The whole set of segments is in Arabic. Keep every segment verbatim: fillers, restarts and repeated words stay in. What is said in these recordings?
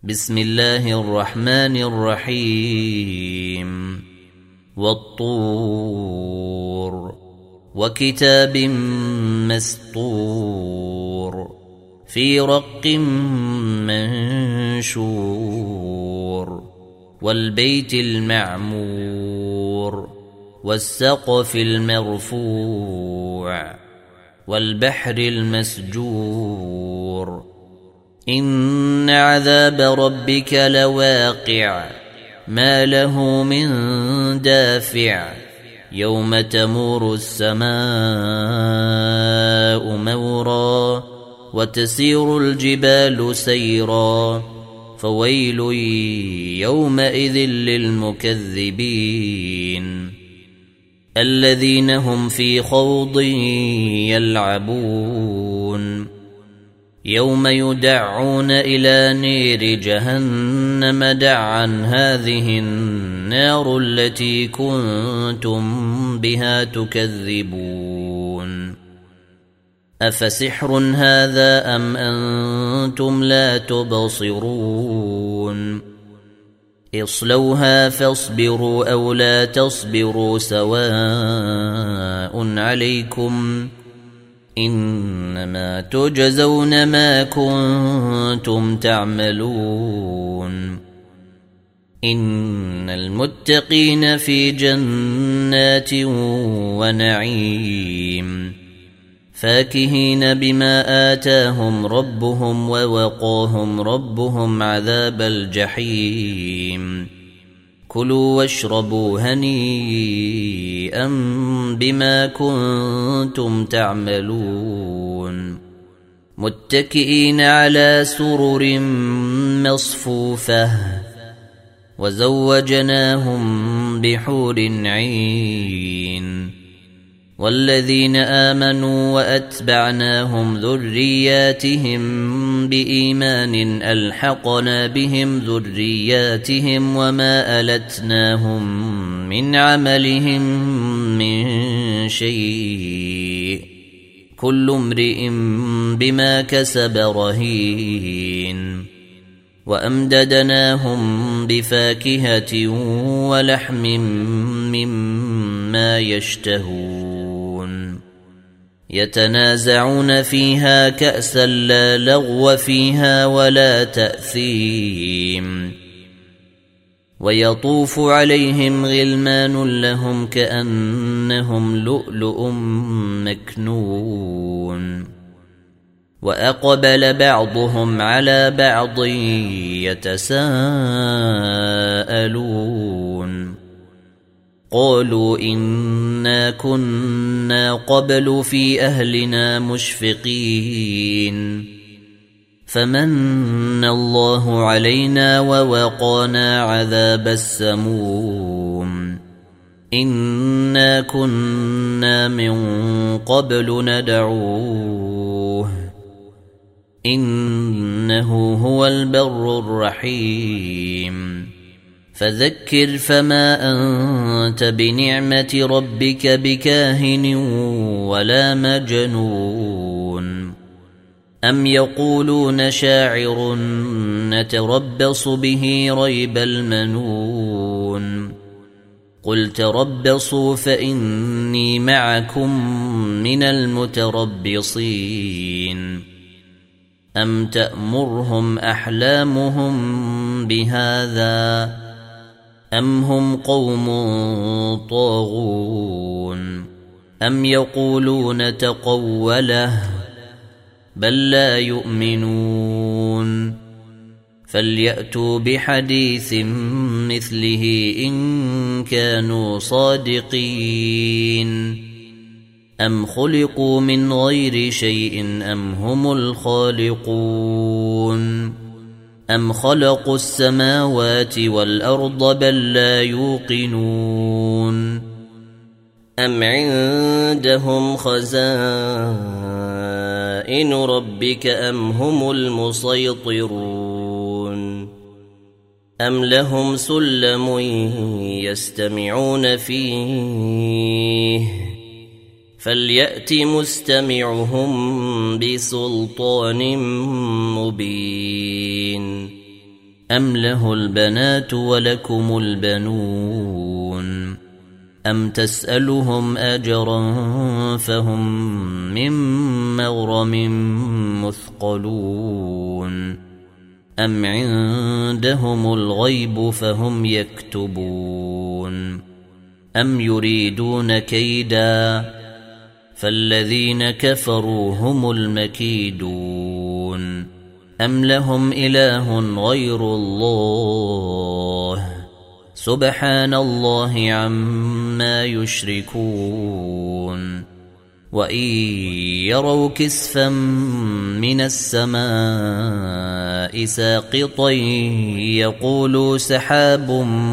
بسم الله الرحمن الرحيم والطور وكتاب مسطور في رق منشور والبيت المعمور والسقف المرفوع والبحر المسجور إن عذاب ربك لواقع ما له من دافع يوم تمور السماء مورا وتسير الجبال سيرا فويل يومئذ للمكذبين الذين هم في خوض يلعبون يوم يدعون إلى نير جهنم دعا هذه النار التي كنتم بها تكذبون أفسحر هذا أم أنتم لا تبصرون اصلوها فاصبروا أو لا تصبروا سواء عليكم إنما تجزون ما كنتم تعملون إن المتقين في جنات ونعيم فاكهين بما آتاهم ربهم ووقاهم ربهم عذاب الجحيم كلوا واشربوا هنيئا بما كنتم تعملون متكئين على سرر مصفوفة وزوجناهم بحور عين والذين آمنوا وأتبعناهم ذرياتهم بإيمان ألحقنا بهم ذرياتهم وما ألتناهم من عملهم من شيء كل امرئ بما كسب رهين وأمددناهم بفاكهة ولحم مما يشتهون يتنازعون فيها كأسا لا لغو فيها ولا تأثيم ويطوف عليهم غلمان لهم كأنهم لؤلؤ مكنون وأقبل بعضهم على بعض يتساءلون قالوا إنا كنا قبل في أهلنا مشفقين فمن الله علينا ووقانا عذاب السموم إنا كنا من قبل ندعوه إنه هو البر الرحيم فذكر فما أنت بنعمة ربك بكاهن ولا مجنون أم يقولون شاعر نتربص به ريب المنون قل تربصوا فإني معكم من المتربصين أم تأمرهم أحلامهم بهذا أم هم قوم طاغون أم يقولون تقوله بل لا يؤمنون فليأتوا بحديث مثله إن كانوا صادقين أم خلقوا من غير شيء أم هم الخالقون أم خلقوا السماوات والأرض بل لا يوقنون أم عندهم خزائن ربك أم هم المسيطرون أم لهم سلم يستمعون فيه فليأت مستمعهم بسلطان مبين أم له البنات ولكم البنون أم تسألهم أجرا فهم من مغرم مثقلون أم عندهم الغيب فهم يكتبون أم يريدون كيدا فالذين كفروا هم المكيدون أم لهم إله غير الله سبحان الله عما يشركون وإن يروا كسفا من السماء ساقطا يقولوا سحاب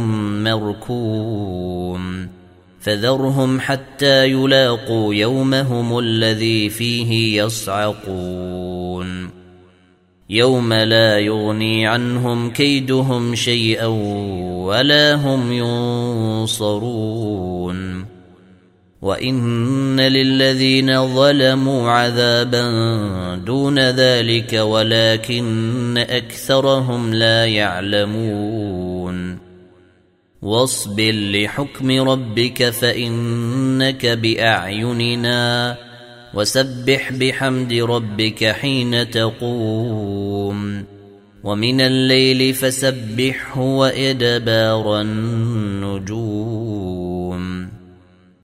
مركوم فذرهم حتى يلاقوا يومهم الذي فيه يصعقون يوم لا يغني عنهم كيدهم شيئا ولا هم ينصرون وإن للذين ظلموا عذابا دون ذلك ولكن أكثرهم لا يعلمون واصبر لحكم ربك فإنك بأعيننا وسبح بحمد ربك حين تقوم ومن الليل فسبحه وإدبار النجوم